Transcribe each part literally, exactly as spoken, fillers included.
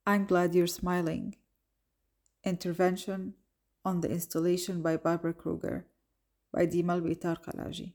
I'm glad you're smiling. Intervention on the installation by Barbara Kruger by Dimal Bitar Kalaji.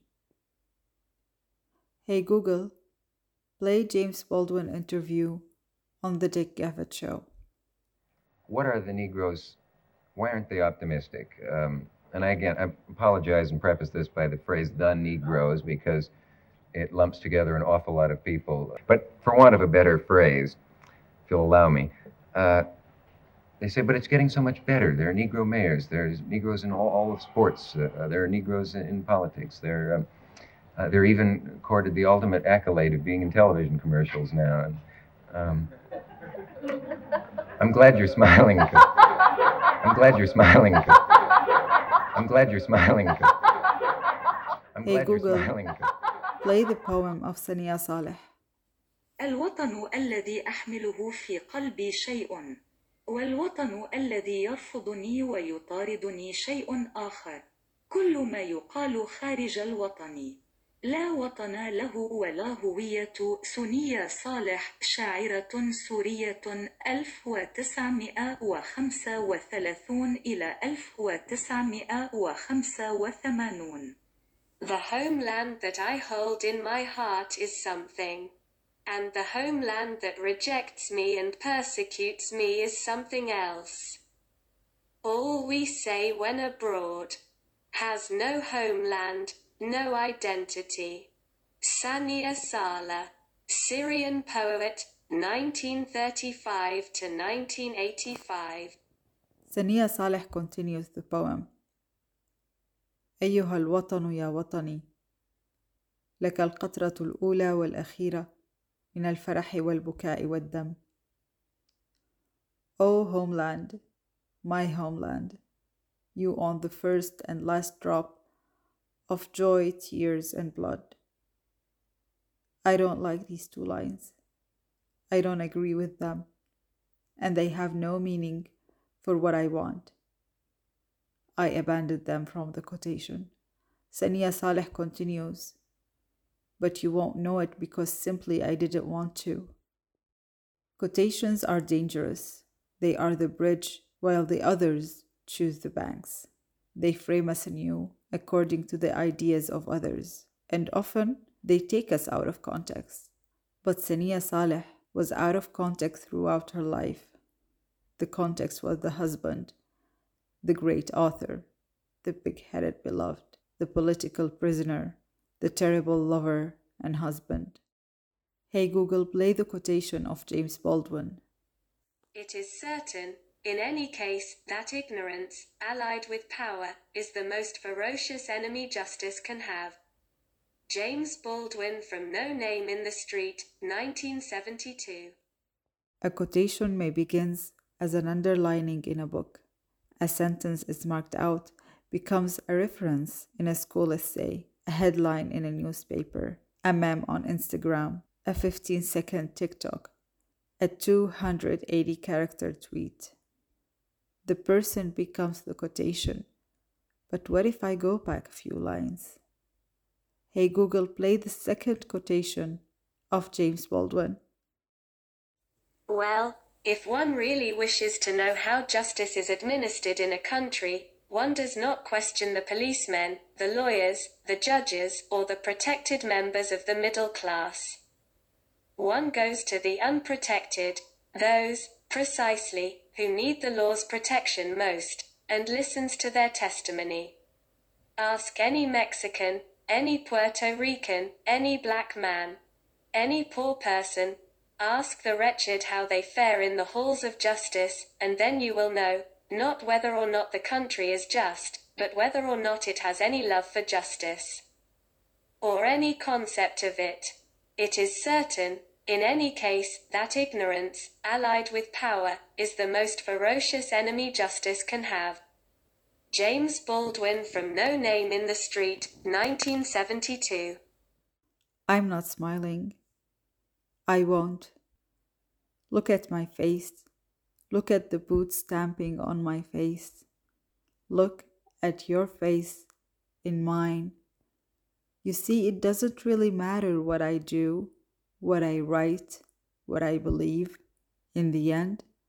Hey Google, play James Baldwin interview on the Dick Gavitt Show. What are the Negroes? Why aren't they optimistic? Um, and I, again, I apologize and preface this by the phrase "the Negroes" because it lumps together an awful lot of people. But for want of a better phrase, if you'll allow me, uh, they say, but it's getting so much better. There are Negro mayors. There's Negroes in all, all of sports. Uh, there are Negroes in, in politics. They're, um, uh, they're even accorded the ultimate accolade of being in television commercials now. And, um, I'm glad you're smiling. I'm glad you're smiling. I'm glad you're smiling. I'm Hey glad you're Google, smiling. play the poem of Sania Saleh. الوطن الذي أحمله في قلبي شيء، والوطن الذي يرفضني ويطاردني شيء آخر. كل ما يقال خارج الوطن. لا وطن له ولا هوية. سنية صالح، شاعرة سورية، ألف وتسعمائة وخمسة وثلاثين إلى ألف وتسعمائة وخمسة وثمانين. The homeland that I hold in my heart is something. And the homeland that rejects me and persecutes me is something else. All we say when abroad has no homeland, no identity. Sania Saleh, Syrian poet, nineteen thirty-five to nineteen eighty-five. Sania Saleh continues the poem. أيها الوطن يا وطني، لك القطرة الأولى والأخيرة من الفرح والبكاء والدم. O homeland, my homeland, you own the first and last drop of joy, tears, and blood. I don't like these two lines. I don't agree with them, and they have no meaning for what I want. I abandoned them from the quotation. Sania Saleh continues, but you won't know it because simply I didn't want to. Quotations are dangerous. They are the bridge, while the others choose the banks. They frame us anew according to the ideas of others, and often they take us out of context. But Sania Saleh was out of context throughout her life. The context was the husband, the great author, the big-headed beloved, the political prisoner, the terrible lover and husband. Hey Google, play the quotation of James Baldwin. It is certain, in any case, that ignorance, allied with power, is the most ferocious enemy justice can have. James Baldwin from No Name in the Street, nineteen seventy-two. A quotation may begin as an underlining in a book. A sentence is marked out, becomes a reference in a school essay, a headline in a newspaper, a meme on Instagram, a fifteen-second TikTok, a two hundred eighty character tweet. The person becomes the quotation. But what if I go back a few lines? Hey Google, play the second quotation of James Baldwin. Well, if one really wishes to know how justice is administered in a country, one does not question the policemen, the lawyers, the judges, or the protected members of the middle class. One goes to the unprotected, those, precisely, who need the law's protection most, and listens to their testimony. Ask any Mexican, any Puerto Rican, any black man, any poor person, ask the wretched how they fare in the halls of justice, and then you will know, not whether or not the country is just, but whether or not it has any love for justice, or any concept of it. It is certain, in any case, that ignorance, allied with power, is the most ferocious enemy justice can have. James Baldwin from No Name in the Street, nineteen seventy-two. I'm not smiling. I won't. Look at my face. Look at the boot stamping on my face. Look at your face in mine. You see, it doesn't really matter what I do, what I write, what I believe. In the end,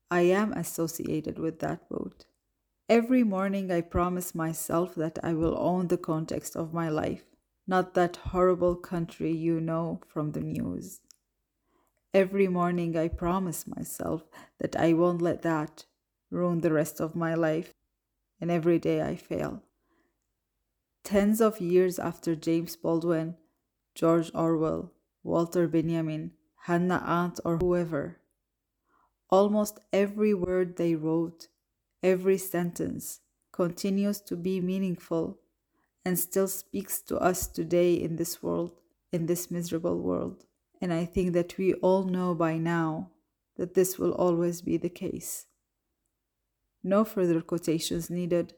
I am associated with that boat. Every morning I promise myself that I will own the context of my life, not that horrible country you know from the news. Every morning I promise myself that I won't let that ruin the rest of my life, and every day I fail. Tens of years after James Baldwin, George Orwell, Walter Benjamin, Hannah Arendt, or whoever, almost every word they wrote, every sentence, continues to be meaningful and still speaks to us today in this world, in this miserable world. And I think that we all know by now that this will always be the case. No further quotations needed.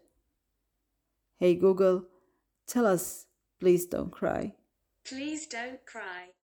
Hey Google, tell us, please don't cry. Please don't cry.